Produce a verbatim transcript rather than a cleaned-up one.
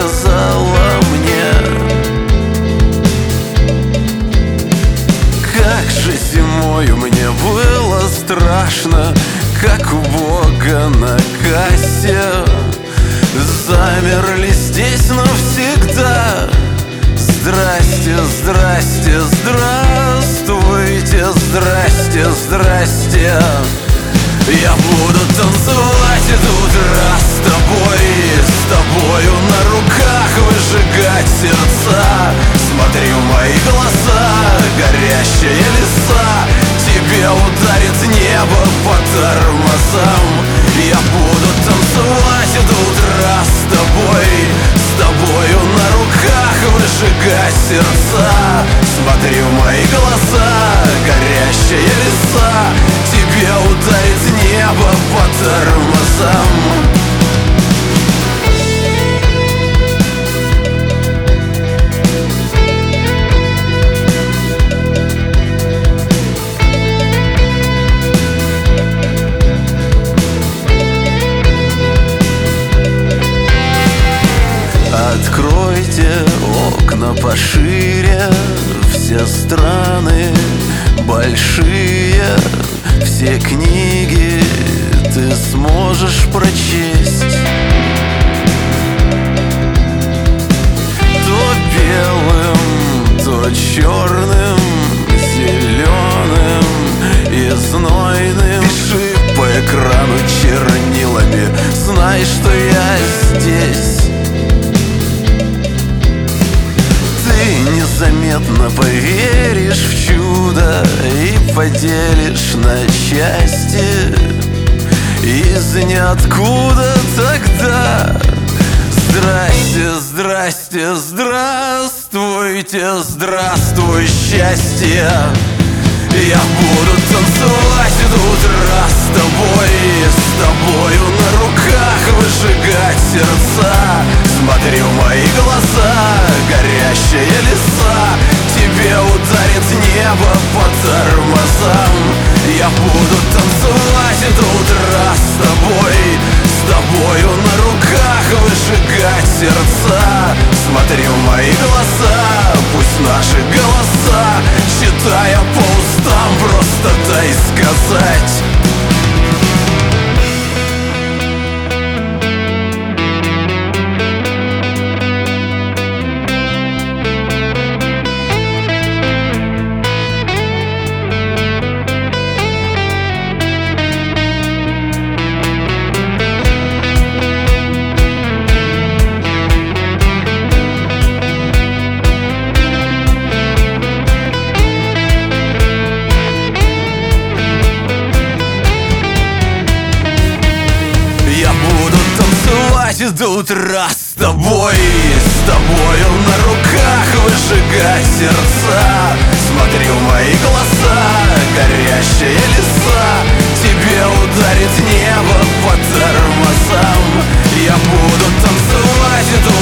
сказала мне: как же зимою мне было страшно, как у Бога на кассе. Замерли здесь навсегда. Здрасте, здрасте, здравствуйте, здрасте, здрасте. Я буду танцевать до утра с тобой, с тобою на руках выжигать сердца. Смотри в мои глаза, горящие леса, тебе ударит небо по тормозам. Я буду танцевать до утра с тобой, с тобою на руках выжигать сердца. Смотри в мои глаза, горящие леса, тебе ударит небо по тормозам. Откройте окна пошире, все страны большие, все книги ты сможешь прочесть. То белым, то черным, зеленым и знойным. Пиши по экрану чернилами, знай, что я здесь. Незаметно поверишь в чудо и поделишь на части. Из ниоткуда тогда. Здрасте, здрасте, здравствуйте, здравствуй, счастье. Я буду танцевать до утра с тобой, с тобою на руках выжигать сердца. Смотри в мои глаза, горящие леса, тебе ударит небо по тормозам. Я буду танцевать до утра с тобой, с тобою на руках выжигать сердца. Смотри в мои глаза, пусть наши голоса, считая по устам, просто дай сказать. До утра с тобой, с тобою на руках выжигать сердца. Смотри в мои глаза, горящие леса, тебе ударит небо по тормозам. Я буду танцевать до